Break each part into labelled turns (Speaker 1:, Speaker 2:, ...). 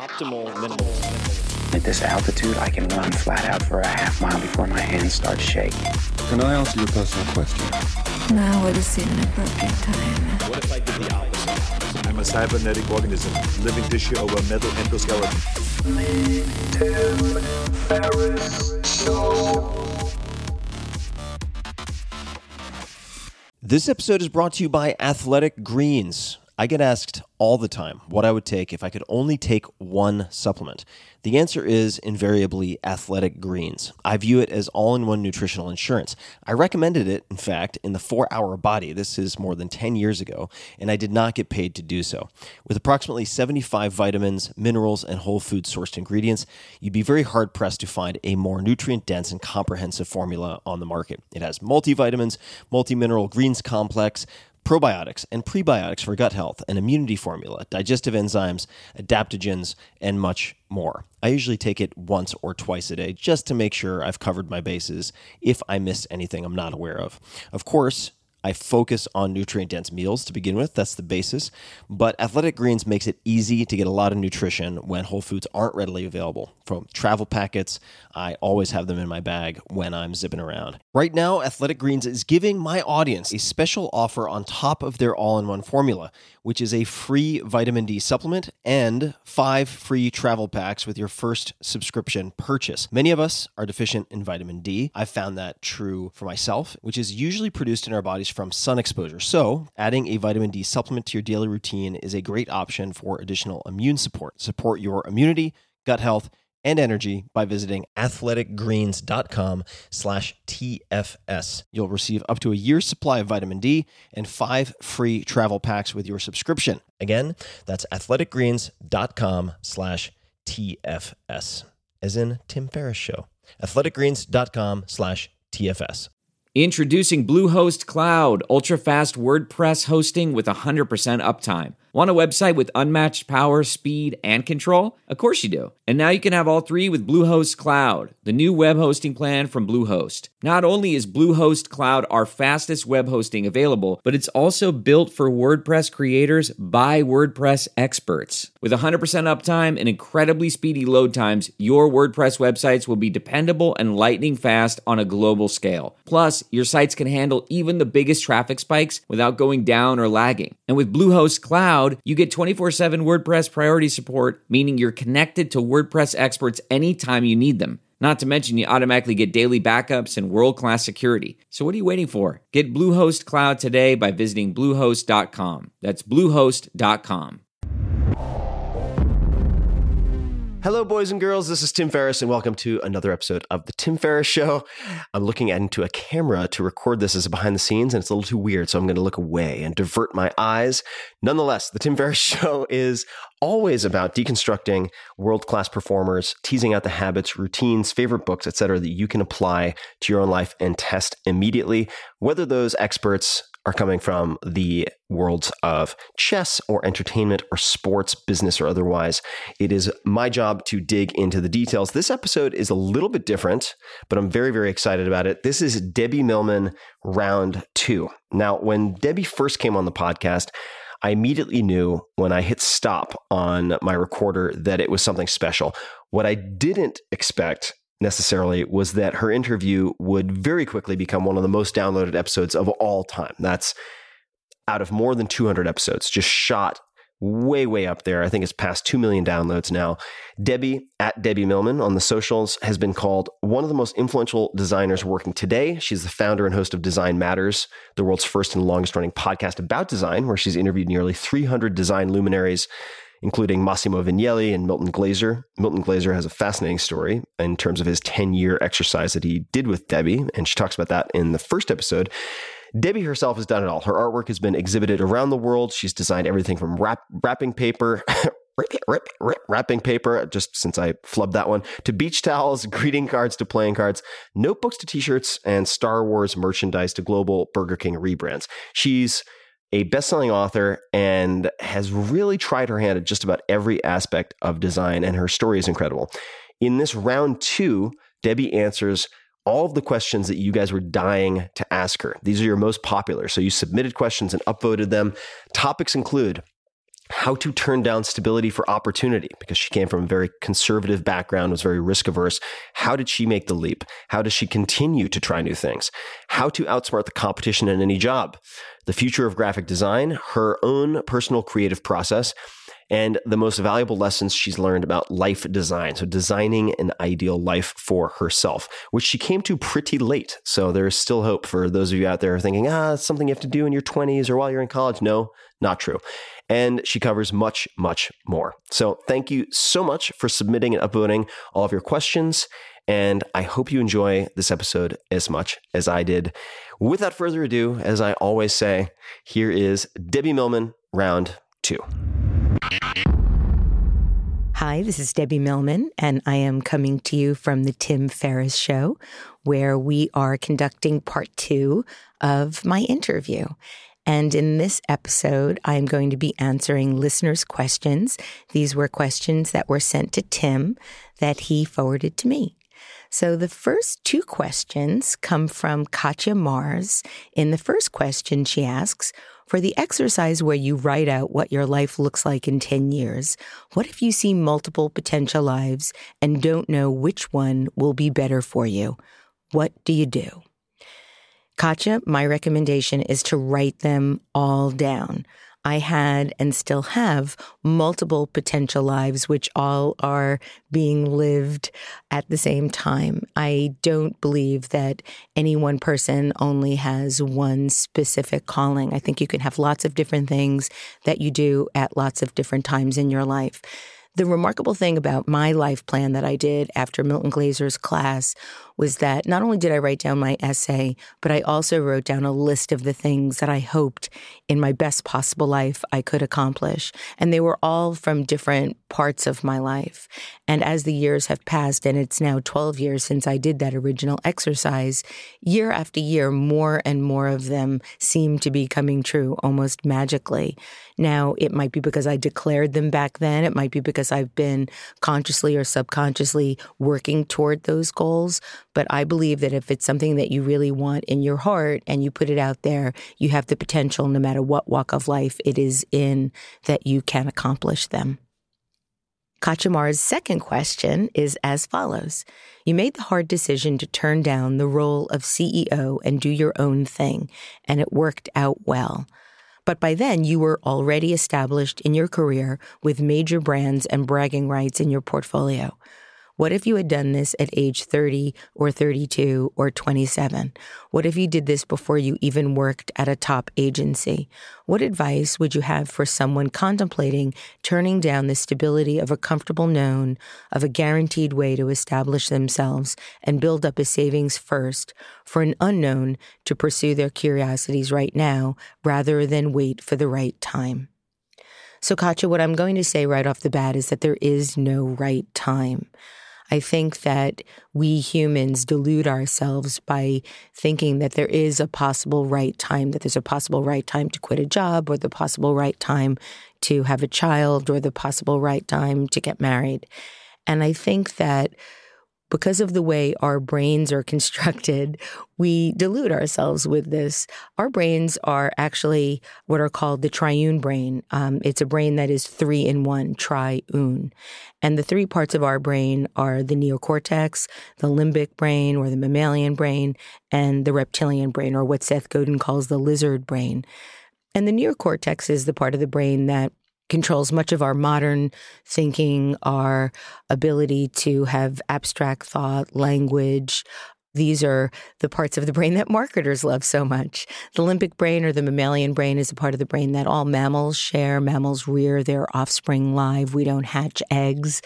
Speaker 1: optimal minerals.
Speaker 2: At this altitude, I can run flat out for a half mile before my hands start shaking.
Speaker 3: Can I ask you a personal question?
Speaker 4: Now would seem an appropriate time.
Speaker 1: What if I did the opposite?
Speaker 5: I'm a cybernetic organism, living tissue over a metal endoskeleton.
Speaker 6: Tim Ferriss Show.
Speaker 7: This episode is brought to you by Athletic Greens. I get asked all the time what I would take if I could only take one supplement. The answer is invariably Athletic Greens. I view it as all-in-one nutritional insurance. I recommended it, in fact, in the 4-Hour Body. This is more than 10 years ago, and I did not get paid to do so. With approximately 75 vitamins, minerals, and whole food sourced ingredients, you'd be very hard-pressed to find a more nutrient-dense and comprehensive formula on the market. It has multivitamins, multi-mineral greens complex, probiotics and prebiotics for gut health, an immunity formula, digestive enzymes, adaptogens, and much more. I usually take it once or twice a day just to make sure I've covered my bases if I missed anything I'm not aware of. Of course, I focus on nutrient-dense meals to begin with. That's the basis. But Athletic Greens makes it easy to get a lot of nutrition when whole foods aren't readily available. From travel packets, I always have them in my bag when I'm zipping around. Right now, Athletic Greens is giving my audience a special offer on top of their all-in-one formula, which is a free vitamin D supplement and 5 free travel packs with your first subscription purchase. Many of us are deficient in vitamin D. I've found that true for myself, which is usually produced in our bodies from sun exposure. So, adding a vitamin D supplement to your daily routine is a great option for additional immune support. Support your immunity, gut health, and energy by visiting athleticgreens.com/TFS. You'll receive up to a year's supply of vitamin D and 5 free travel packs with your subscription. Again, that's athleticgreens.com/TFS, as in Tim Ferriss Show. athleticgreens.com/TFS.
Speaker 8: Introducing Bluehost Cloud, ultra-fast WordPress hosting with 100% uptime. Want a website with unmatched power, speed, and control? Of course you do. And now you can have all three with Bluehost Cloud, the new web hosting plan from Bluehost. Not only is Bluehost Cloud our fastest web hosting available, but it's also built for WordPress creators by WordPress experts. With 100% uptime and incredibly speedy load times, your WordPress websites will be dependable and lightning fast on a global scale. Plus, your sites can handle even the biggest traffic spikes without going down or lagging. And with Bluehost Cloud, you get 24/7 WordPress priority support, meaning you're connected to WordPress experts anytime you need them. Not to mention, you automatically get daily backups and world-class security. So what are you waiting for? Get Bluehost Cloud today by visiting Bluehost.com. That's Bluehost.com.
Speaker 7: Hello, boys and girls. This is Tim Ferriss, and welcome to another episode of The Tim Ferriss Show. I'm looking into a camera to record this as a behind the scenes, and it's a little too weird, so I'm going to look away and divert my eyes. Nonetheless, The Tim Ferriss Show is always about deconstructing world-class performers, teasing out the habits, routines, favorite books, etc., that you can apply to your own life and test immediately, whether those experts are coming from the worlds of chess or entertainment or sports, business or otherwise. It is my job to dig into the details. This episode is a little bit different, but I'm very, very excited about it. This is Debbie Millman round 2. Now, when Debbie first came on the podcast, I immediately knew when I hit stop on my recorder that it was something special. What I didn't expect necessarily was that her interview would very quickly become one of the most downloaded episodes of all time. That's out of more than 200 episodes, just shot way, way up there. I think it's past 2 million downloads now. Debbie, at Debbie Millman on the socials, has been called one of the most influential designers working today. She's the founder and host of Design Matters, the world's first and longest running podcast about design, where she's interviewed nearly 300 design luminaries, including Massimo Vignelli and Milton Glaser. Milton Glaser has a fascinating story in terms of his 10-year exercise that he did with Debbie, and she talks about that in the first episode. Debbie herself has done it all. Her artwork has been exhibited around the world. She's designed everything from wrapping paper, wrapping paper, just since I flubbed that one, to beach towels, greeting cards to playing cards, notebooks to t-shirts, and Star Wars merchandise to global Burger King rebrands. She's a best-selling author and has really tried her hand at just about every aspect of design, and her story is incredible. In this round 2, Debbie answers all of the questions that you guys were dying to ask her. These are your most popular. So you submitted questions and upvoted them. Topics include how to turn down stability for opportunity, because she came from a very conservative background, was very risk averse. How did she make the leap? How does she continue to try new things? How to outsmart the competition in any job? The future of graphic design, her own personal creative process, and the most valuable lessons she's learned about life design. So designing an ideal life for herself, which she came to pretty late. So there's still hope for those of you out there thinking, it's something you have to do in your 20s or while you're in college. No, not true. And she covers much, much more. So thank you so much for submitting and upvoting all of your questions. And I hope you enjoy this episode as much as I did. Without further ado, as I always say, here is Debbie Millman, round 2.
Speaker 9: Hi, this is Debbie Millman, and I am coming to you from the Tim Ferriss Show, where we are conducting part 2 of my interview. And in this episode, I'm going to be answering listeners' questions. These were questions that were sent to Tim that he forwarded to me. So the first 2 questions come from Katya Mars. In the first question, she asks, for the exercise where you write out what your life looks like in 10 years, what if you see multiple potential lives and don't know which one will be better for you? What do you do? Katya, my recommendation is to write them all down. I had and still have multiple potential lives, which all are being lived at the same time. I don't believe that any one person only has one specific calling. I think you can have lots of different things that you do at lots of different times in your life. The remarkable thing about my life plan that I did after Milton Glaser's class was that not only did I write down my essay, but I also wrote down a list of the things that I hoped in my best possible life I could accomplish. And they were all from different parts of my life. And as the years have passed, and it's now 12 years since I did that original exercise, year after year, more and more of them seem to be coming true almost magically. Now, it might be because I declared them back then. It might be because I've been consciously or subconsciously working toward those goals. But I believe that if it's something that you really want in your heart and you put it out there, you have the potential, no matter what walk of life it is in, that you can accomplish them. Katya Mar's second question is as follows. You made the hard decision to turn down the role of CEO and do your own thing, and it worked out well. But by then, you were already established in your career with major brands and bragging rights in your portfolio. What if you had done this at age 30 or 32 or 27? What if you did this before you even worked at a top agency? What advice would you have for someone contemplating turning down the stability of a comfortable known, of a guaranteed way to establish themselves and build up a savings first for an unknown to pursue their curiosities right now rather than wait for the right time? So, Katya, what I'm going to say right off the bat is that there is no right time. I think that we humans delude ourselves by thinking that there is a possible right time, that there's a possible right time to quit a job or the possible right time to have a child or the possible right time to get married. And I think that because of the way our brains are constructed, we delude ourselves with this. Our brains are actually what are called the triune brain. It's a brain that is 3 in 1, triune. And the 3 parts of our brain are the neocortex, the limbic brain or the mammalian brain, and the reptilian brain, or what Seth Godin calls the lizard brain. And the neocortex is the part of the brain that controls much of our modern thinking, our ability to have abstract thought, language. These are the parts of the brain that marketers love so much. The limbic brain or the mammalian brain is a part of the brain that all mammals share. Mammals rear their offspring live. We don't hatch eggs.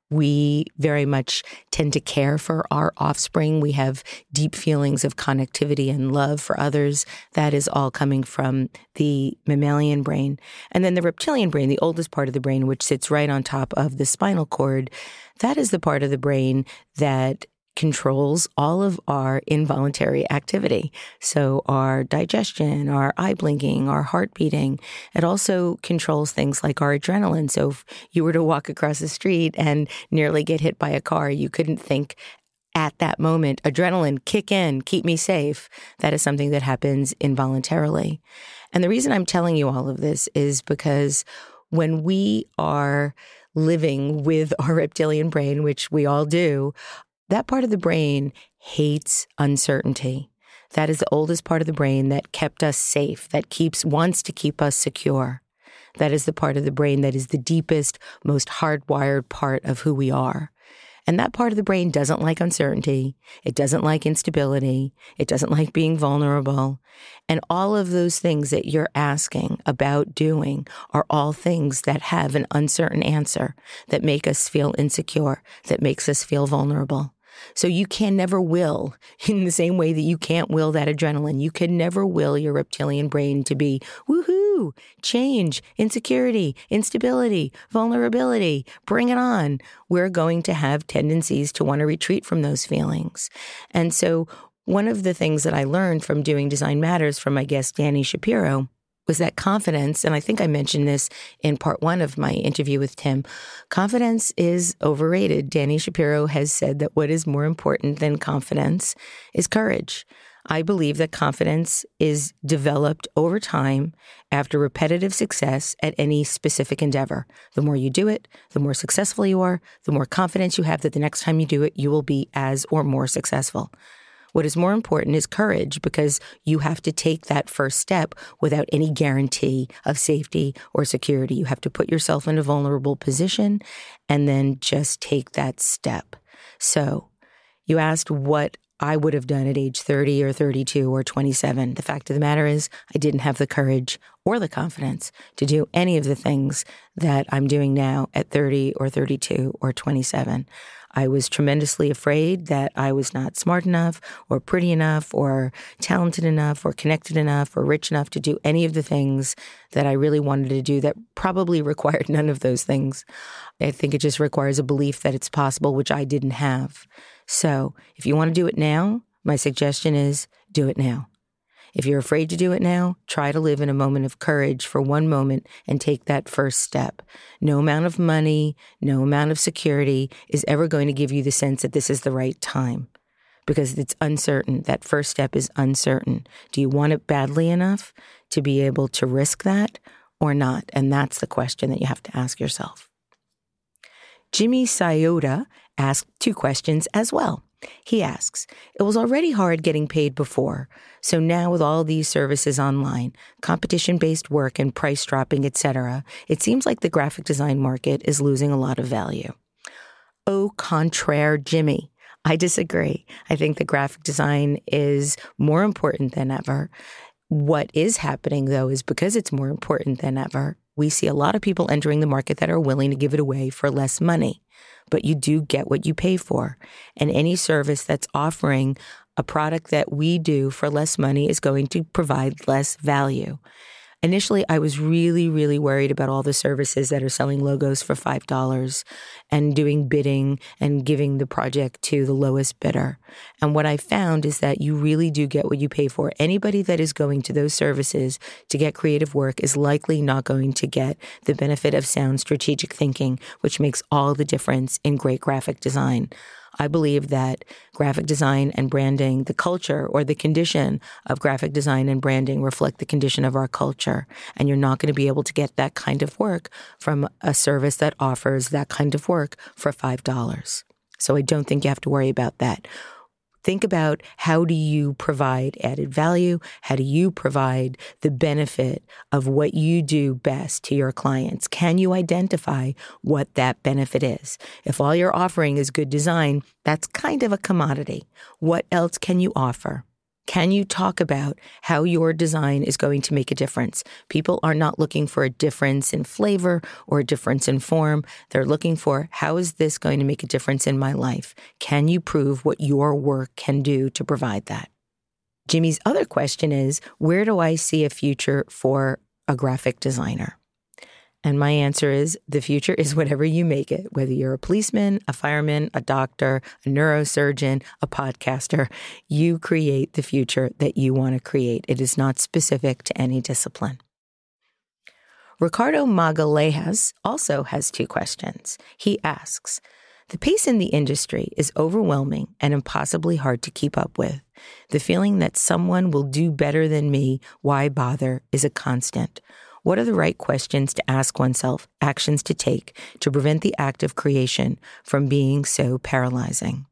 Speaker 9: We very much tend to care for our offspring. We have deep feelings of connectivity and love for others. That is all coming from the mammalian brain. And then the reptilian brain, the oldest part of the brain, which sits right on top of the spinal cord, that is the part of the brain that controls all of our involuntary activity. So our digestion, our eye blinking, our heart beating. It also controls things like our adrenaline. So if you were to walk across the street and nearly get hit by a car, you couldn't think at that moment, adrenaline, kick in, keep me safe. That is something that happens involuntarily. And the reason I'm telling you all of this is because when we are living with our reptilian brain, which we all do, that part of the brain hates uncertainty. That is the oldest part of the brain that kept us safe, that wants to keep us secure. That is the part of the brain that is the deepest, most hardwired part of who we are. And that part of the brain doesn't like uncertainty. It doesn't like instability. It doesn't like being vulnerable. And all of those things that you're asking about doing are all things that have an uncertain answer, that make us feel insecure, that makes us feel vulnerable. So you can never will, in the same way that you can't will that adrenaline. You can never will your reptilian brain to be, woohoo, change, insecurity, instability, vulnerability, bring it on. We're going to have tendencies to want to retreat from those feelings. And so one of the things that I learned from doing Design Matters from my guest, Dani Shapiro, was that confidence, and I think I mentioned this in part 1 of my interview with Tim, confidence is overrated. Dani Shapiro has said that what is more important than confidence is courage. I believe that confidence is developed over time after repetitive success at any specific endeavor. The more you do it, the more successful you are, the more confidence you have that the next time you do it, you will be as or more successful. What is more important is courage, because you have to take that first step without any guarantee of safety or security. You have to put yourself in a vulnerable position and then just take that step. So you asked what I would have done at age 30 or 32 or 27. The fact of the matter is I didn't have the courage or the confidence to do any of the things that I'm doing now at 30 or 32 or 27. I was tremendously afraid that I was not smart enough or pretty enough or talented enough or connected enough or rich enough to do any of the things that I really wanted to do that probably required none of those things. I think it just requires a belief that it's possible, which I didn't have. So if you want to do it now, my suggestion is do it now. If you're afraid to do it now, try to live in a moment of courage for one moment and take that first step. No amount of money, no amount of security is ever going to give you the sense that this is the right time, because it's uncertain. That first step is uncertain. Do you want it badly enough to be able to risk that or not? And that's the question that you have to ask yourself. Jimmy Sayota asked 2 questions as well. He asks, it was already hard getting paid before, so now with all these services online, competition-based work and price dropping, etc., it seems like the graphic design market is losing a lot of value. Au contraire, Jimmy. I disagree. I think the graphic design is more important than ever. What is happening, though, is because it's more important than ever, we see a lot of people entering the market that are willing to give it away for less money. But you do get what you pay for. And any service that's offering a product that we do for less money is going to provide less value. Initially, I was really, really worried about all the services that are selling logos for $5 and doing bidding and giving the project to the lowest bidder. And what I found is that you really do get what you pay for. Anybody that is going to those services to get creative work is likely not going to get the benefit of sound strategic thinking, which makes all the difference in great graphic design. I believe that graphic design and branding, the culture or the condition of graphic design and branding reflect the condition of our culture. And you're not going to be able to get that kind of work from a service that offers that kind of work for $5. So I don't think you have to worry about that. Think about, how do you provide added value? How do you provide the benefit of what you do best to your clients? Can you identify what that benefit is? If all you're offering is good design, that's kind of a commodity. What else can you offer? Can you talk about how your design is going to make a difference? People are not looking for a difference in flavor or a difference in form. They're looking for, how is this going to make a difference in my life? Can you prove what your work can do to provide that? Jimmy's other question is, where do I see a future for a graphic designer? And my answer is, the future is whatever you make it, whether you're a policeman, a fireman, a doctor, a neurosurgeon, a podcaster. You create the future that you want to create. It is not specific to any discipline. Ricardo Magalejas also has 2 questions. He asks, the pace in the industry is overwhelming and impossibly hard to keep up with. The feeling that someone will do better than me, why bother, is a constant. What are the right questions to ask oneself, actions to take to prevent the act of creation from being so paralyzing?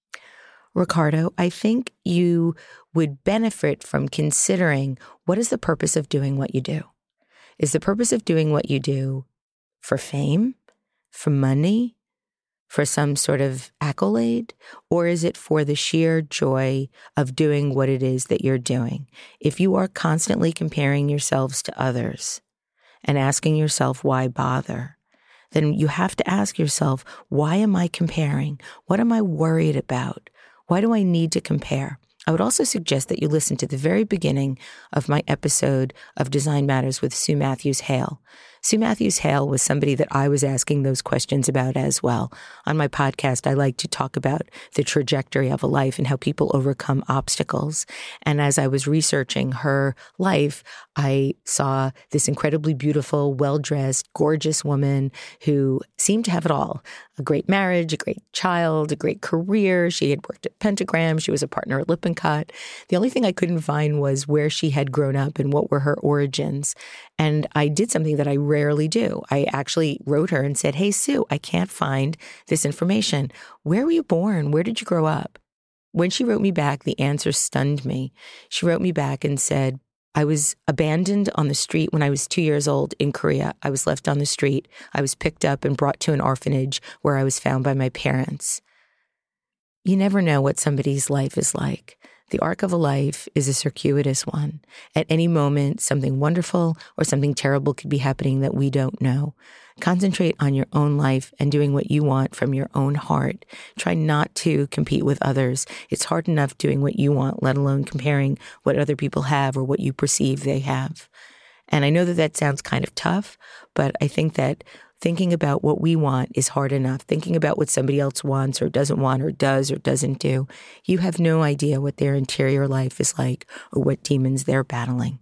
Speaker 9: Ricardo, I think you would benefit from considering what is the purpose of doing what you do? Is the purpose of doing what you do for fame, for money, for some sort of accolade, or is it for the sheer joy of doing what it is that you're doing? If you are constantly comparing yourselves to others and asking yourself, why bother? Then you have to ask yourself, why am I comparing? What am I worried about? Why do I need to compare? I would also suggest that you listen to the very beginning of my episode of Design Matters with Sue Matthews-Hale. Sue Matthews-Hale was somebody that I was asking those questions about as well. On my podcast, I like to talk about the trajectory of a life and how people overcome obstacles. And as I was researching her life, I saw this incredibly beautiful, well-dressed, gorgeous woman who seemed to have it all. A great marriage, a great child, a great career. She had worked at Pentagram. She was a partner at Lippincott. The only thing I couldn't find was where she had grown up and what were her origins. And I did something that I rarely do. I actually wrote her and said, hey, Sue, I can't find this information. Where were you born? Where did you grow up? When she wrote me back, the answer stunned me. She wrote me back and said, I was abandoned on the street when I was 2 years old in Korea. I was left on the street. I was picked up and brought to an orphanage where I was found by my parents. You never know what somebody's life is like. The arc of a life is a circuitous one. At any moment, something wonderful or something terrible could be happening that we don't know. Concentrate on your own life and doing what you want from your own heart. Try not to compete with others. It's hard enough doing what you want, let alone comparing what other people have or what you perceive they have. And I know that that sounds kind of tough, but I think that thinking about what we want is hard enough. Thinking about what somebody else wants or doesn't want or does or doesn't do, you have no idea what their interior life is like or what demons they're battling.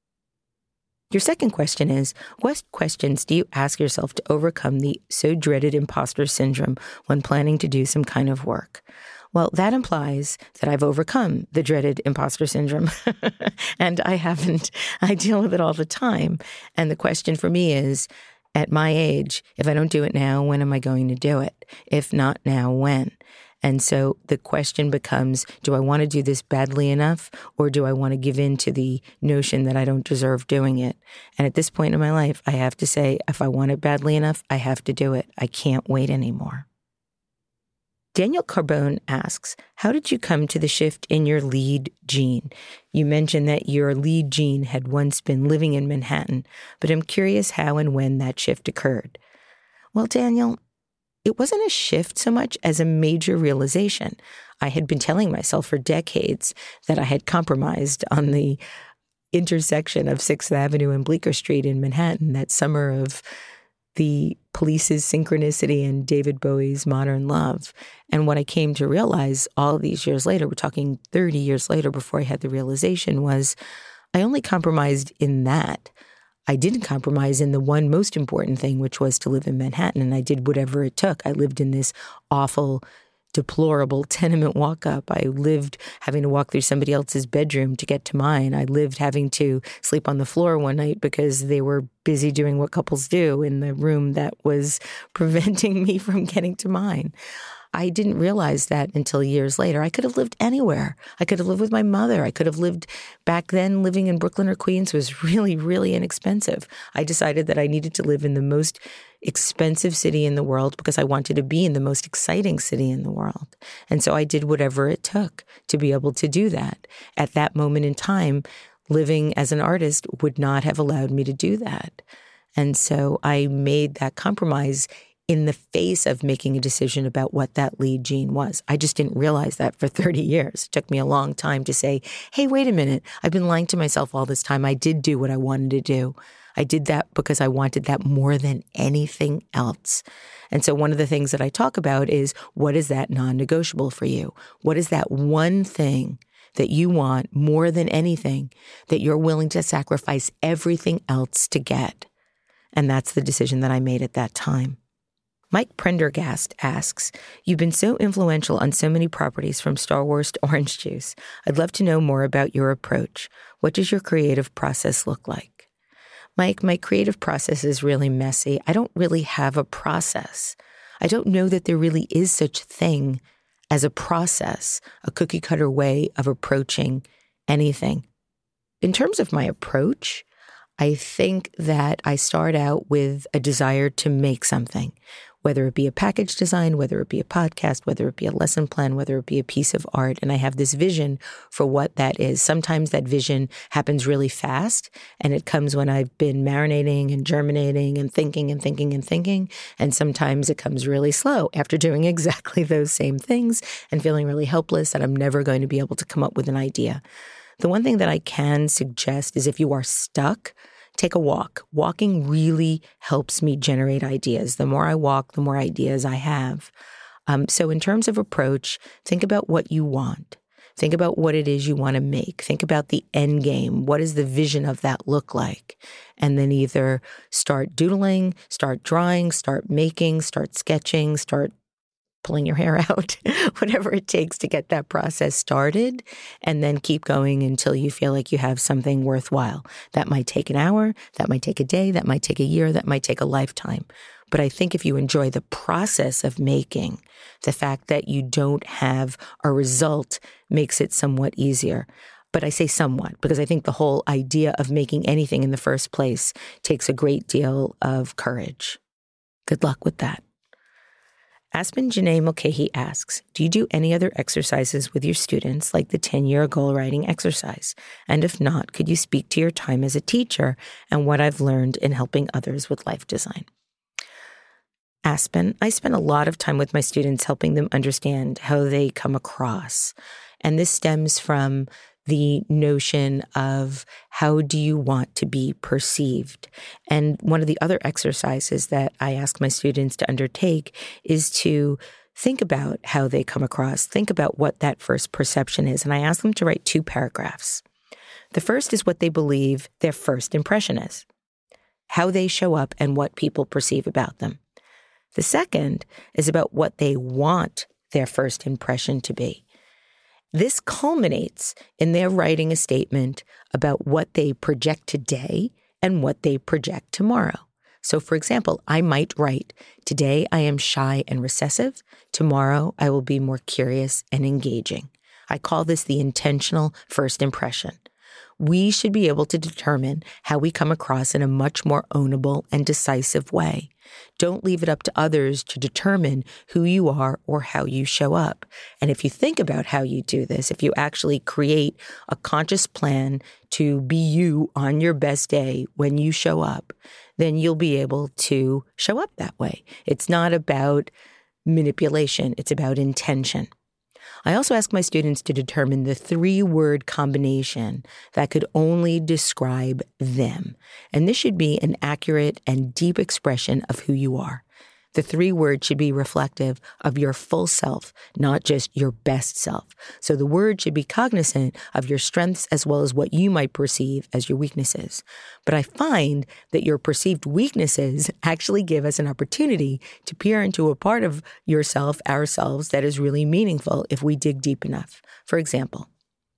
Speaker 9: Your second question is, what questions do you ask yourself to overcome the so dreaded imposter syndrome when planning to do some kind of work? Well, that implies that I've overcome the dreaded imposter syndrome, and I haven't. I deal with it all the time. And the question for me is, at my age, if I don't do it now, when am I going to do it? If not now, when? And so the question becomes, do I want to do this badly enough, or do I want to give in to the notion that I don't deserve doing it? And at this point in my life, I have to say, if I want it badly enough, I have to do it. I can't wait anymore. Daniel Carbone asks, how did you come to the shift in your lead gene? You mentioned that your lead gene had once been living in Manhattan, but I'm curious how and when that shift occurred. Well, Daniel, it wasn't a shift so much as a major realization. I had been telling myself for decades that I had compromised on the intersection of 6th Avenue and Bleecker Street in Manhattan that summer of the Police's Synchronicity and David Bowie's Modern Love. And what I came to realize all these years later, we're talking 30 years later before I had the realization, was I only compromised in that. I didn't compromise in the one most important thing, which was to live in Manhattan, and I did whatever it took. I lived in this awful, deplorable tenement walk-up. I lived having to walk through somebody else's bedroom to get to mine. I lived having to sleep on the floor one night because they were busy doing what couples do in the room that was preventing me from getting to mine. I didn't realize that until years later. I could have lived anywhere. I could have lived with my mother. I could have lived back then. Living in Brooklyn or Queens was really, really inexpensive. I decided that I needed to live in the most expensive city in the world because I wanted to be in the most exciting city in the world. And so I did whatever it took to be able to do that. At that moment in time, living as an artist would not have allowed me to do that. And so I made that compromise in the face of making a decision about what that lead gene was. I just didn't realize that for 30 years. It took me a long time to say, hey, wait a minute. I've been lying to myself all this time. I did do what I wanted to do. I did that because I wanted that more than anything else. And so one of the things that I talk about is, what is that non-negotiable for you? What is that one thing that you want more than anything that you're willing to sacrifice everything else to get? And that's the decision that I made at that time. Mike Prendergast asks, you've been so influential on so many properties from Star Wars to Orange Juice. I'd love to know more about your approach. What does your creative process look like? Mike, my creative process is really messy. I don't really have a process. I don't know that there really is such a thing as a process, a cookie cutter way of approaching anything. In terms of my approach, I think that I start out with a desire to make something, whether it be a package design, whether it be a podcast, whether it be a lesson plan, whether it be a piece of art. And I have this vision for what that is. Sometimes that vision happens really fast, and it comes when I've been marinating and germinating and thinking and thinking and thinking. And sometimes it comes really slow after doing exactly those same things and feeling really helpless that I'm never going to be able to come up with an idea. The one thing that I can suggest is if you are stuck, take a walk. Walking really helps me generate ideas. The more I walk, the more ideas I have. So in terms of approach, think about what you want. Think about what it is you want to make. Think about the end game. What does the vision of that look like? And then either start doodling, start drawing, start making, start sketching, start pulling your hair out, whatever it takes to get that process started, and then keep going until you feel like you have something worthwhile. That might take an hour, that might take a day, that might take a year, that might take a lifetime. But I think if you enjoy the process of making, the fact that you don't have a result makes it somewhat easier. But I say somewhat because I think the whole idea of making anything in the first place takes a great deal of courage. Good luck with that. Aspen Janae Mulcahy asks, do you do any other exercises with your students like the 10-year goal writing exercise? And if not, could you speak to your time as a teacher and what I've learned in helping others with life design? Aspen, I spend a lot of time with my students helping them understand how they come across. And this stems from the notion of how do you want to be perceived? And one of the other exercises that I ask my students to undertake is to think about how they come across, think about what that first perception is. And I ask them to write 2 paragraphs. The first is what they believe their first impression is, how they show up and what people perceive about them. The second is about what they want their first impression to be. This culminates in their writing a statement about what they project today and what they project tomorrow. So, for example, I might write, today I am shy and recessive. Tomorrow I will be more curious and engaging. I call this the intentional first impression. We should be able to determine how we come across in a much more ownable and decisive way. Don't leave it up to others to determine who you are or how you show up. And if you think about how you do this, if you actually create a conscious plan to be you on your best day when you show up, then you'll be able to show up that way. It's not about manipulation. It's about intention. I also ask my students to determine the 3-word combination that could only describe them. And this should be an accurate and deep expression of who you are. The 3 words should be reflective of your full self, not just your best self. So the word should be cognizant of your strengths as well as what you might perceive as your weaknesses. But I find that your perceived weaknesses actually give us an opportunity to peer into a part of yourself, ourselves, that is really meaningful if we dig deep enough. For example,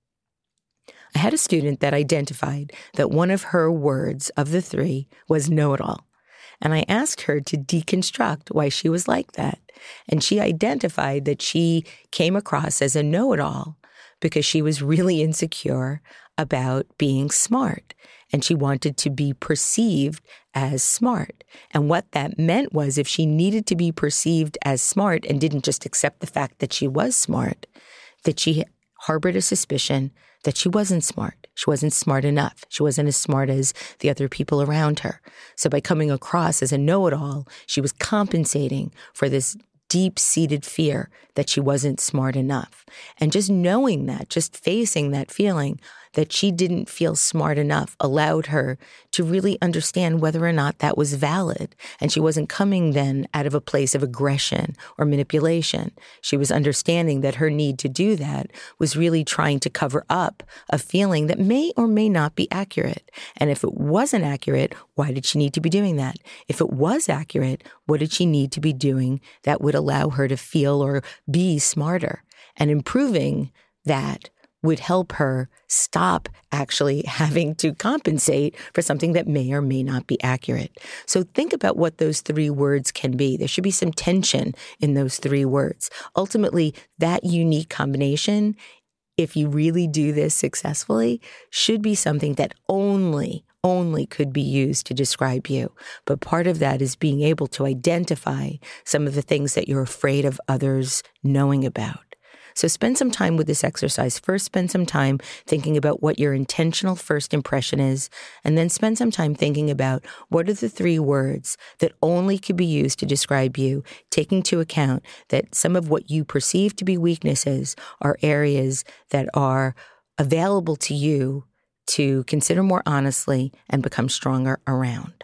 Speaker 9: I had a student that identified that one of her words of the 3 was know-it-all. And I asked her to deconstruct why she was like that. And she identified that she came across as a know-it-all because she was really insecure about being smart. And she wanted to be perceived as smart. And what that meant was if she needed to be perceived as smart and didn't just accept the fact that she was smart, that she harbored a suspicion that she wasn't smart. She wasn't smart enough. She wasn't as smart as the other people around her. So by coming across as a know-it-all, she was compensating for this deep-seated fear that she wasn't smart enough. And just knowing that, just facing that feeling that she didn't feel smart enough allowed her to really understand whether or not that was valid. And she wasn't coming then out of a place of aggression or manipulation. She was understanding that her need to do that was really trying to cover up a feeling that may or may not be accurate. And if it wasn't accurate, why did she need to be doing that? If it was accurate, what did she need to be doing that would allow her to feel or be smarter? And improving that would help her stop actually having to compensate for something that may or may not be accurate. So think about what those 3 words can be. There should be some tension in those 3 words. Ultimately, that unique combination, if you really do this successfully, should be something that only could be used to describe you. But part of that is being able to identify some of the things that you're afraid of others knowing about. So spend some time with this exercise. First, spend some time thinking about what your intentional first impression is, and then spend some time thinking about what are the 3 words that only could be used to describe you, taking into account that some of what you perceive to be weaknesses are areas that are available to you to consider more honestly and become stronger around.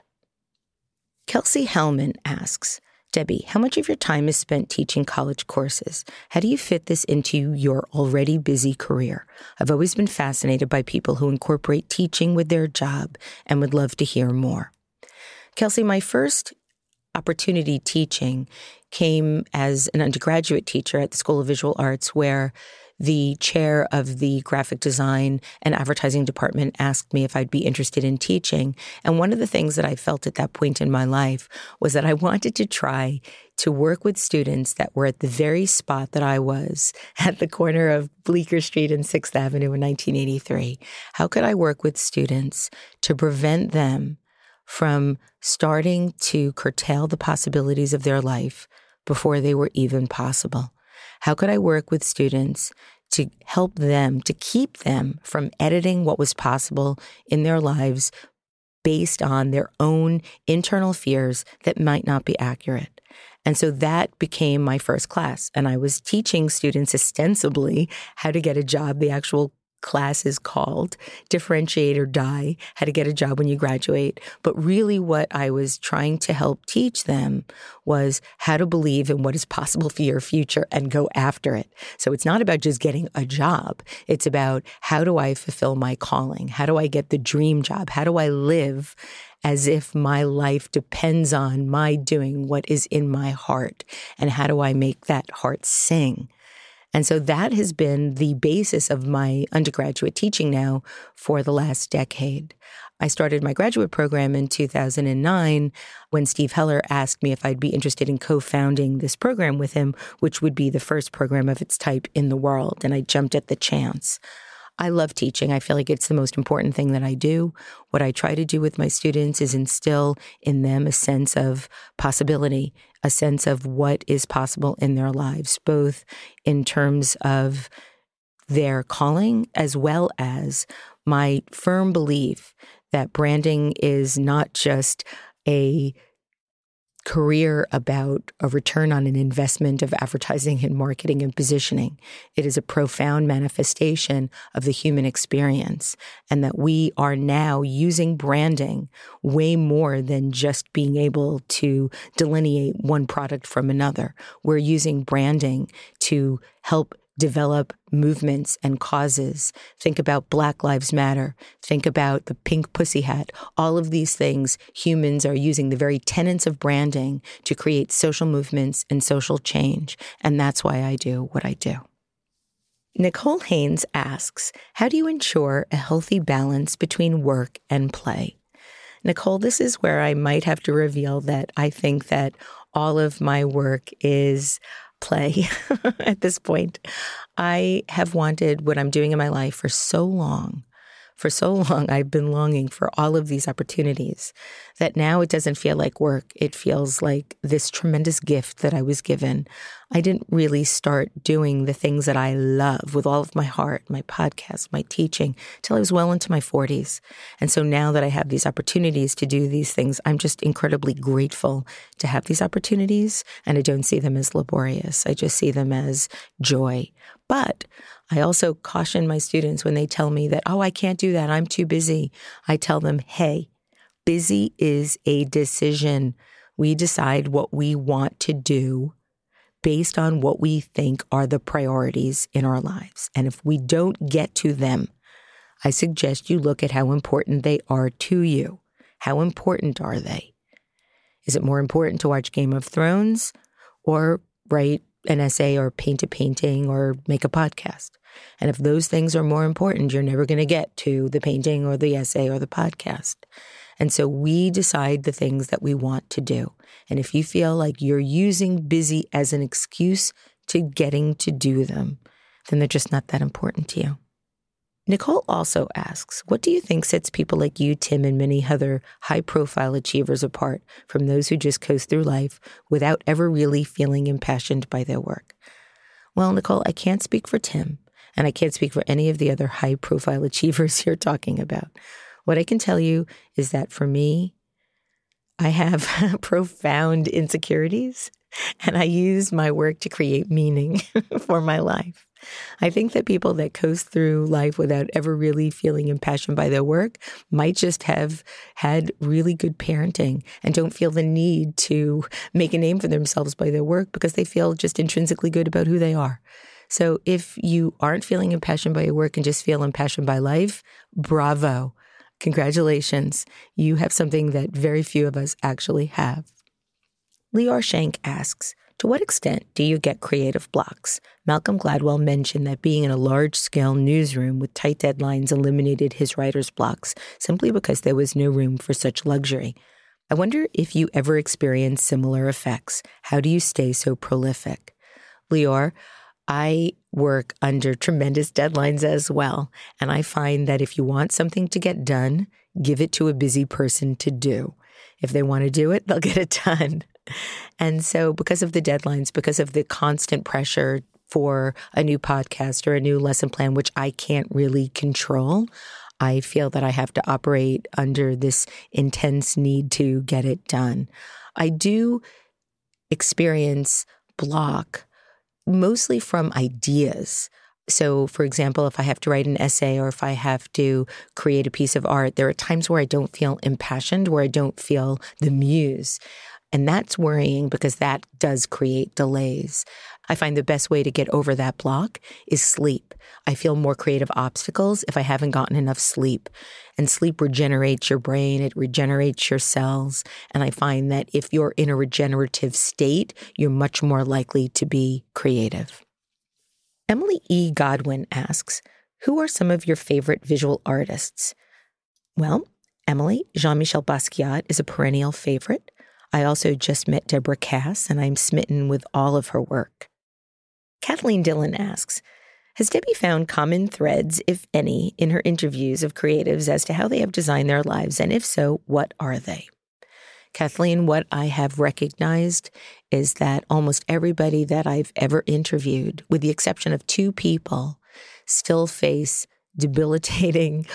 Speaker 9: Kelsey Hellman asks, Debbie, how much of your time is spent teaching college courses? How do you fit this into your already busy career? I've always been fascinated by people who incorporate teaching with their job and would love to hear more. Kelsey, my first opportunity teaching came as an undergraduate teacher at the School of Visual Arts, where the chair of the graphic design and advertising department asked me if I'd be interested in teaching. And one of the things that I felt at that point in my life was that I wanted to try to work with students that were at the very spot that I was at the corner of Bleecker Street and 6th Avenue in 1983. How could I work with students to prevent them from starting to curtail the possibilities of their life before they were even possible? How could I work with students to help them, to keep them from editing what was possible in their lives based on their own internal fears that might not be accurate? And so that became my first class. And I was teaching students ostensibly how to get a job. The actual class is called Differentiate or Die, How to Get a Job When You Graduate. But really what I was trying to help teach them was how to believe in what is possible for your future and go after it. So it's not about just getting a job. It's about how do I fulfill my calling? How do I get the dream job? How do I live as if my life depends on my doing what is in my heart? And how do I make that heart sing? And so that has been the basis of my undergraduate teaching now for the last decade. I started my graduate program in 2009 when Steve Heller asked me if I'd be interested in co-founding this program with him, which would be the first program of its type in the world. And I jumped at the chance. I love teaching. I feel like it's the most important thing that I do. What I try to do with my students is instill in them a sense of possibility, a sense of what is possible in their lives, both in terms of their calling as well as my firm belief that branding is not just a career about a return on an investment of advertising and marketing and positioning. It is a profound manifestation of the human experience, and that we are now using branding way more than just being able to delineate one product from another. We're using branding to help develop movements and causes. Think about Black Lives Matter. Think about the pink pussy hat. All of these things, humans are using the very tenets of branding to create social movements and social change. And that's why I do what I do. Nicole Haynes asks, how do you ensure a healthy balance between work and play? Nicole, this is where I might have to reveal that I think that all of my work is play at this point. I have wanted what I'm doing in my life for so long. For so long, I've been longing for all of these opportunities that now it doesn't feel like work. It feels like this tremendous gift that I was given. I didn't really start doing the things that I love with all of my heart, my podcast, my teaching, till I was well into my 40s. And so now that I have these opportunities to do these things, I'm just incredibly grateful to have these opportunities. And I don't see them as laborious. I just see them as joy. But I also caution my students when they tell me that, oh, I can't do that, I'm too busy. I tell them, hey, busy is a decision. We decide what we want to do based on what we think are the priorities in our lives. And if we don't get to them, I suggest you look at how important they are to you. How important are they? Is it more important to watch Game of Thrones or write an essay or paint a painting or make a podcast? And if those things are more important, you're never going to get to the painting or the essay or the podcast. And so we decide the things that we want to do. And if you feel like you're using busy as an excuse to getting to do them, then they're just not that important to you. Nicole also asks, what do you think sets people like you, Tim, and many other high-profile achievers apart from those who just coast through life without ever really feeling impassioned by their work? Well, Nicole, I can't speak for Tim, and I can't speak for any of the other high-profile achievers you're talking about. What I can tell you is that for me, I have profound insecurities, and I use my work to create meaning for my life. I think that people that coast through life without ever really feeling impassioned by their work might just have had really good parenting and don't feel the need to make a name for themselves by their work because they feel just intrinsically good about who they are. So if you aren't feeling impassioned by your work and just feel impassioned by life, bravo. Congratulations. You have something that very few of us actually have. Lior Shank asks, to what extent do you get creative blocks? Malcolm Gladwell mentioned that being in a large-scale newsroom with tight deadlines eliminated his writer's blocks simply because there was no room for such luxury. I wonder if you ever experience similar effects. How do you stay so prolific? Lior, I work under tremendous deadlines as well, and I find that if you want something to get done, give it to a busy person to do. If they want to do it, they'll get it done. And so because of the deadlines, because of the constant pressure for a new podcast or a new lesson plan, which I can't really control, I feel that I have to operate under this intense need to get it done. I do experience block mostly from ideas. So, for example, if I have to write an essay or if I have to create a piece of art, there are times where I don't feel impassioned, where I don't feel the muse. And that's worrying because that does create delays. I find the best way to get over that block is sleep. I feel more creative obstacles if I haven't gotten enough sleep. And sleep regenerates your brain, it regenerates your cells. And I find that if you're in a regenerative state, you're much more likely to be creative. Emily E. Godwin asks, who are some of your favorite visual artists? Well, Emily, Jean-Michel Basquiat is a perennial favorite. I also just met Deborah Cass, and I'm smitten with all of her work. Kathleen Dillon asks, has Debbie found common threads, if any, in her interviews of creatives as to how they have designed their lives, and if so, what are they? Kathleen, what I have recognized is that almost everybody that I've ever interviewed, with the exception of 2 people, still face debilitating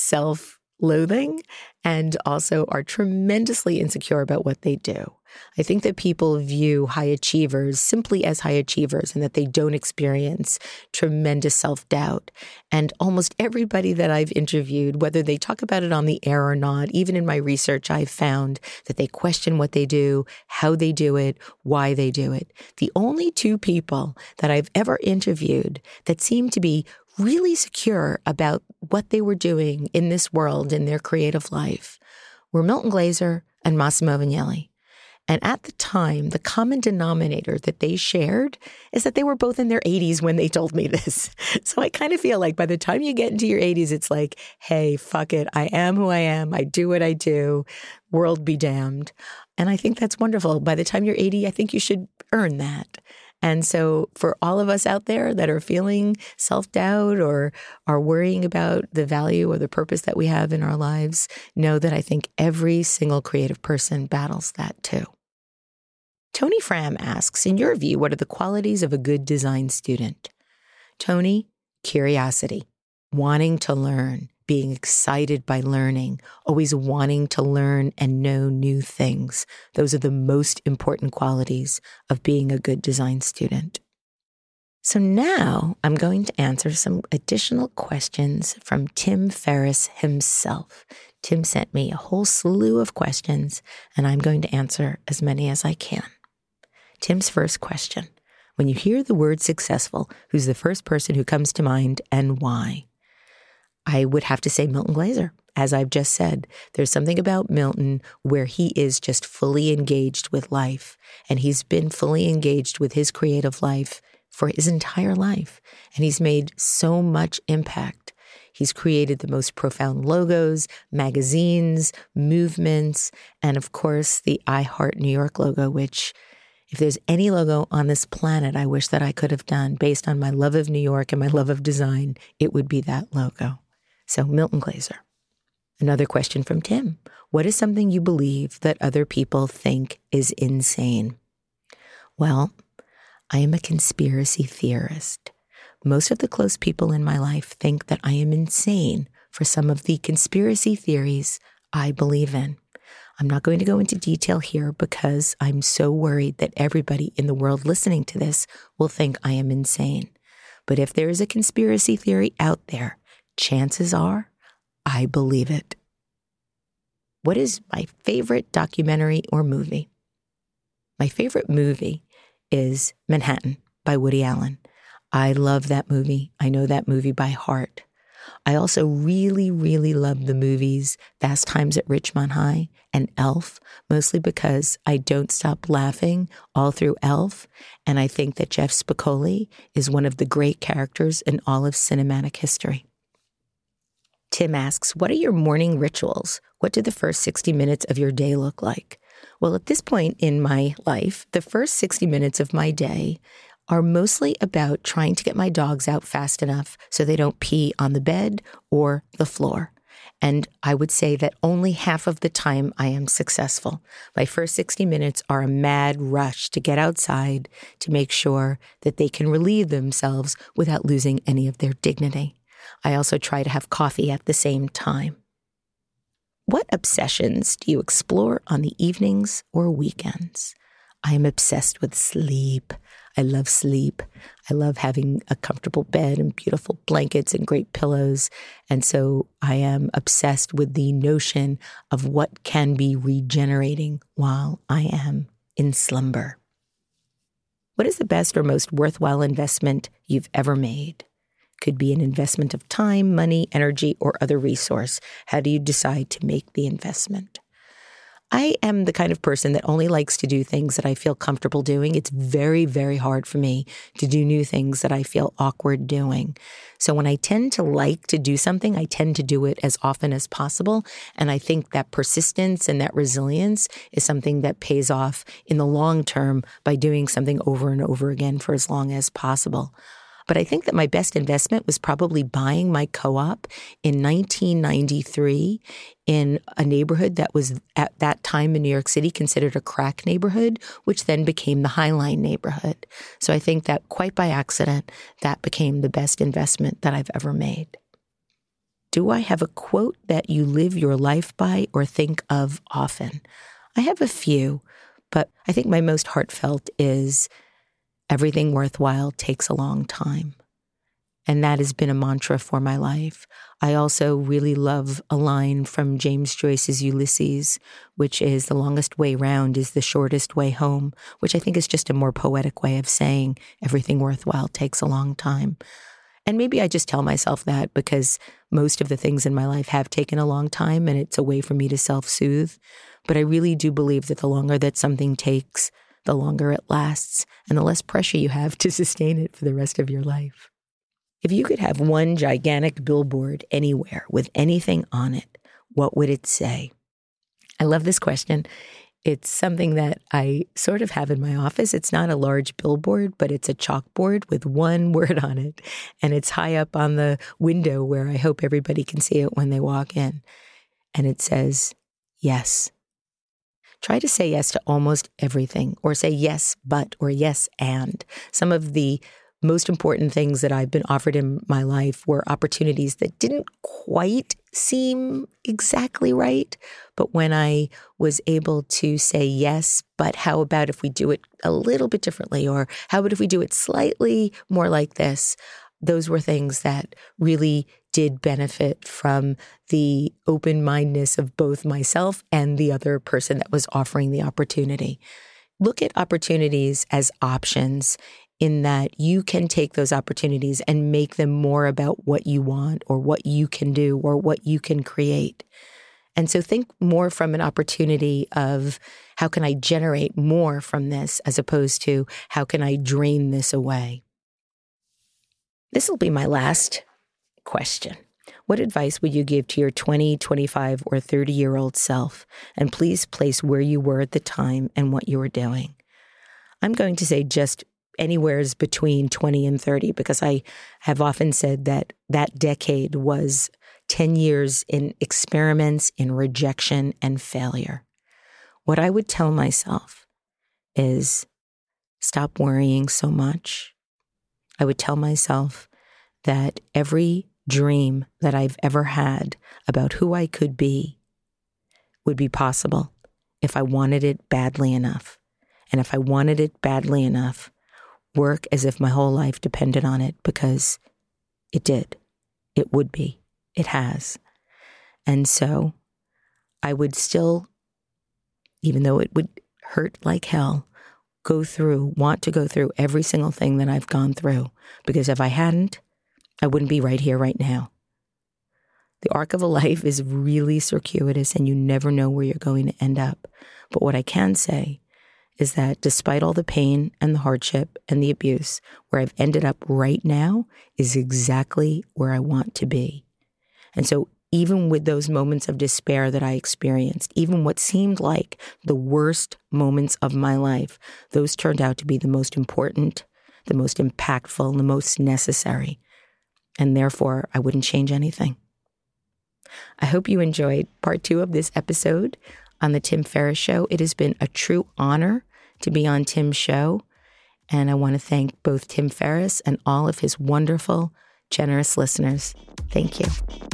Speaker 9: self-loathing and also are tremendously insecure about what they do. I think that people view high achievers simply as high achievers and that they don't experience tremendous self-doubt. And almost everybody that I've interviewed, whether they talk about it on the air or not, even in my research, I've found that they question what they do, how they do it, why they do it. The only 2 people that I've ever interviewed that seem to be really secure about what they were doing in this world, in their creative life, were Milton Glaser and Massimo Vignelli. And at the time, the common denominator that they shared is that they were both in their 80s when they told me this. So I kind of feel like by the time you get into your 80s, it's like, hey, fuck it. I am who I am. I do what I do. World be damned. And I think that's wonderful. By the time you're 80, I think you should earn that. And so for all of us out there that are feeling self-doubt or are worrying about the value or the purpose that we have in our lives, know that I think every single creative person battles that too. Tony Fram asks, in your view, what are the qualities of a good design student? Tony, curiosity, wanting to learn, being excited by learning, always wanting to learn and know new things. Those are the most important qualities of being a good design student. So now I'm going to answer some additional questions from Tim Ferriss himself. Tim sent me a whole slew of questions, and I'm going to answer as many as I can. Tim's first question: when you hear the word successful, who's the first person who comes to mind and why? I would have to say Milton Glaser. as I've just said, there's something about Milton where he is just fully engaged with life. And he's been fully engaged with his creative life for his entire life. And he's made so much impact. He's created the most profound logos, magazines, movements, and of course, the I Heart New York logo, which if there's any logo on this planet I wish that I could have done based on my love of New York and my love of design, it would be that logo. So Milton Glaser. Another question from Tim. What is something you believe that other people think is insane? Well, I am a conspiracy theorist. Most of the close people in my life think that I am insane for some of the conspiracy theories I believe in. I'm not going to go into detail here because I'm so worried that everybody in the world listening to this will think I am insane. But if there is a conspiracy theory out there, chances are I believe it. What is my favorite documentary or movie? My favorite movie is Manhattan by Woody Allen. I love that movie. I know that movie by heart. I also really, really love the movies Fast Times at Ridgemont High and Elf, mostly because I don't stop laughing all through Elf, and I think that Jeff Spicoli is one of the great characters in all of cinematic history. Tim asks, what are your morning rituals? What do the first 60 minutes of your day look like? Well, at this point in my life, the first 60 minutes of my day are mostly about trying to get my dogs out fast enough so they don't pee on the bed or the floor. And I would say that only half of the time I am successful. My first 60 minutes are a mad rush to get outside to make sure that they can relieve themselves without losing any of their dignity. I also try to have coffee at the same time. What obsessions do you explore on the evenings or weekends? I am obsessed with sleep. I love sleep. I love having a comfortable bed and beautiful blankets and great pillows. And so I am obsessed with the notion of what can be regenerating while I am in slumber. What is the best or most worthwhile investment you've ever made? Could be an investment of time, money, energy, or other resource. How do you decide to make the investment? I am the kind of person that only likes to do things that I feel comfortable doing. It's very, very hard for me to do new things that I feel awkward doing. So when I tend to like to do something, I tend to do it as often as possible. And I think that persistence and that resilience is something that pays off in the long term by doing something over and over again for as long as possible. But I think that my best investment was probably buying my co-op in 1993 in a neighborhood that was at that time in New York City considered a crack neighborhood, which then became the Highline neighborhood. So I think that quite by accident, that became the best investment that I've ever made. Do I have a quote that you live your life by or think of often? I have a few, but I think my most heartfelt is, everything worthwhile takes a long time. And that has been a mantra for my life. I also really love a line from James Joyce's Ulysses, which is the longest way round is the shortest way home, which I think is just a more poetic way of saying everything worthwhile takes a long time. And maybe I just tell myself that because most of the things in my life have taken a long time and it's a way for me to self-soothe. But I really do believe that the longer that something takes, the longer it lasts, and the less pressure you have to sustain it for the rest of your life. If you could have one gigantic billboard anywhere with anything on it, what would it say? I love this question. It's something that I sort of have in my office. It's not a large billboard, but it's a chalkboard with one word on it. And it's high up on the window where I hope everybody can see it when they walk in. And it says, yes. Try to say yes to almost everything, or say yes, but, or yes, and. Some of the most important things that I've been offered in my life were opportunities that didn't quite seem exactly right. But when I was able to say yes, but how about if we do it a little bit differently? Or how about if we do it slightly more like this? Those were things that really did benefit from the open-mindedness of both myself and the other person that was offering the opportunity. Look at opportunities as options in that you can take those opportunities and make them more about what you want or what you can do or what you can create. And so think more from an opportunity of how can I generate more from this as opposed to how can I drain this away? This will be my last question. What advice would you give to your 20, 25, or 30-year-old self? And please place where you were at the time and what you were doing. I'm going to say just anywhere between 20 and 30 because I have often said that that decade was 10 years in experiments, in rejection, and failure. What I would tell myself is stop worrying so much. I would tell myself that every dream that I've ever had about who I could be would be possible if I wanted it badly enough. And if I wanted it badly enough, work as if my whole life depended on it because it did. It would be. It has. And so I would still, even though it would hurt like hell, want to go through every single thing that I've gone through. Because if I hadn't, I wouldn't be right here right now. The arc of a life is really circuitous and you never know where you're going to end up. But what I can say is that despite all the pain and the hardship and the abuse, where I've ended up right now is exactly where I want to be. And so even with those moments of despair that I experienced, even what seemed like the worst moments of my life, those turned out to be the most important, the most impactful, the most necessary. And therefore, I wouldn't change anything. I hope you enjoyed part 2 of this episode on The Tim Ferriss Show. It has been a true honor to be on Tim's show. And I want to thank both Tim Ferriss and all of his wonderful, generous listeners. Thank you.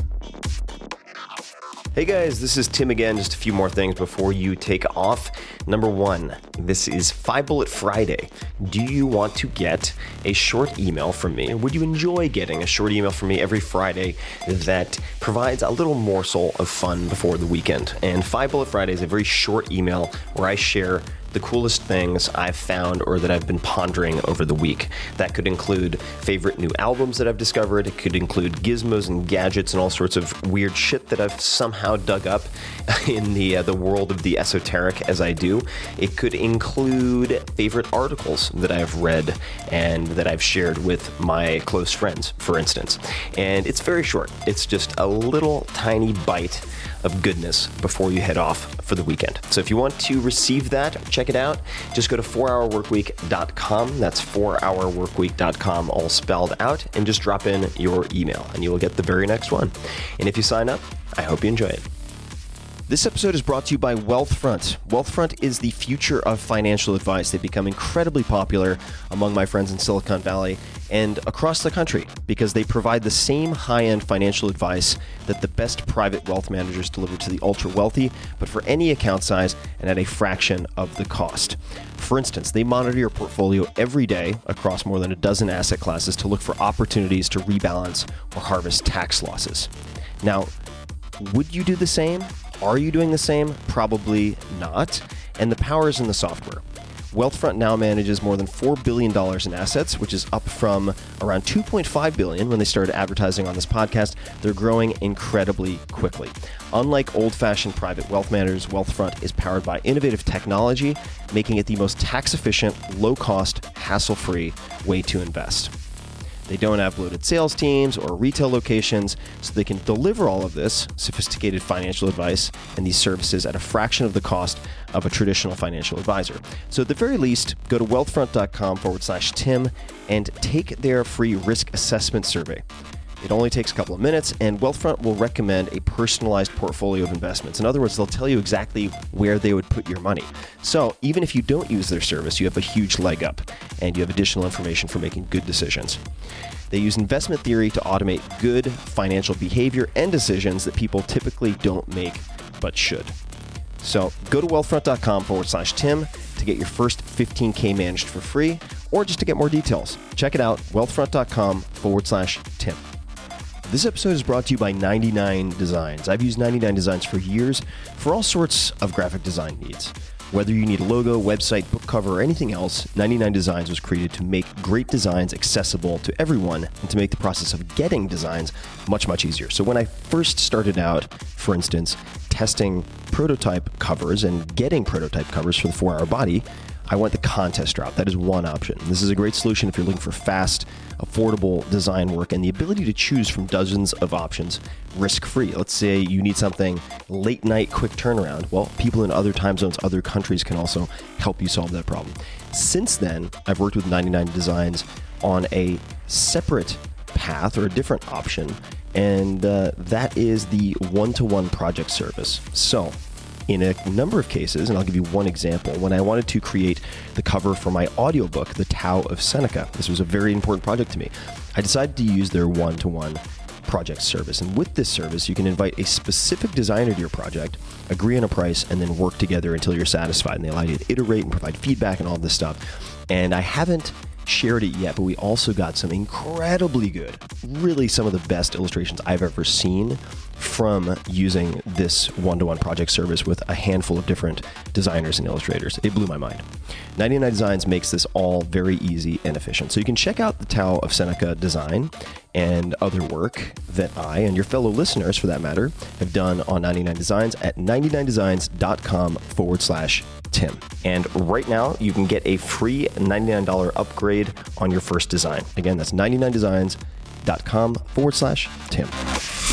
Speaker 7: Hey guys, this is Tim again. Just a few more things before you take off. Number 1, this is 5 Bullet Friday. Do you want to get a short email from me? Would you enjoy getting a short email from me every Friday that provides a little morsel of fun before the weekend? And 5 Bullet Friday is a very short email where I share the coolest things I've found or that I've been pondering over the week. That could include favorite new albums that I've discovered. It could include gizmos and gadgets and all sorts of weird shit that I've somehow dug up in the world of the esoteric as I do. It could include favorite articles that I've read and that I've shared with my close friends, for instance. And it's very short. It's just a little tiny bite of goodness before you head off for the weekend. So if you want to receive that, check it out. Just go to 4hourworkweek.com. That's 4hourworkweek.com, all spelled out, and just drop in your email and you will get the very next one. And if you sign up, I hope you enjoy it. This episode is brought to you by Wealthfront. Wealthfront is the future of financial advice. They've become incredibly popular among my friends in Silicon Valley and across the country because they provide the same high-end financial advice that the best private wealth managers deliver to the ultra-wealthy, but for any account size and at a fraction of the cost. For instance, they monitor your portfolio every day across more than a dozen asset classes to look for opportunities to rebalance or harvest tax losses. Now, would you do the same? Are you doing the same? Probably not. And the power is in the software. Wealthfront now manages more than $4 billion in assets, which is up from around $2.5 billion when they started advertising on this podcast. They're growing incredibly quickly. Unlike old-fashioned private wealth managers, Wealthfront is powered by innovative technology, making it the most tax-efficient, low-cost, hassle-free way to invest. They don't have bloated sales teams or retail locations, so they can deliver all of this sophisticated financial advice and these services at a fraction of the cost of a traditional financial advisor. So at the very least, go to wealthfront.com/Tim and take their free risk assessment survey. It only takes a couple of minutes, and Wealthfront will recommend a personalized portfolio of investments. In other words, they'll tell you exactly where they would put your money. So even if you don't use their service, you have a huge leg up, and you have additional information for making good decisions. They use investment theory to automate good financial behavior and decisions that people typically don't make, but should. So go to wealthfront.com/Tim to get your first 15K managed for free, or just to get more details. Check it out, wealthfront.com/Tim. This episode is brought to you by 99 Designs. I've used 99 Designs for years for all sorts of graphic design needs. Whether you need a logo, website, book cover, or anything else, 99 Designs was created to make great designs accessible to everyone and to make the process of getting designs much, much easier. So when I first started out, for instance, testing prototype covers and getting prototype covers for the 4-Hour Body, I went the contest route. That is one option. This is a great solution if you're looking for fast, affordable design work and the ability to choose from dozens of options risk-free. Let's say you need something late night, quick turnaround. Well, people in other time zones, other countries can also help you solve that problem. Since then, I've worked with 99 Designs on a separate path or a different option, and that is the one-to-one project service. So, in a number of cases, and I'll give you one example, when I wanted to create the cover for my audiobook, The Tao of Seneca, this was a very important project to me, I decided to use their one-to-one project service. And with this service, you can invite a specific designer to your project, agree on a price, and then work together until you're satisfied. And they allow you to iterate and provide feedback and all this stuff. And I haven't shared it yet, but we also got some incredibly good, really some of the best illustrations I've ever seen from using this one-to-one project service with a handful of different designers and illustrators. It blew my mind. 99 Designs makes this all very easy and efficient. So you can check out the Tao of Seneca design and other work that I and your fellow listeners, for that matter, have done on 99 Designs at 99designs.com/Tim. And right now, you can get a free $99 upgrade on your first design. Again, that's 99designs.com/Tim.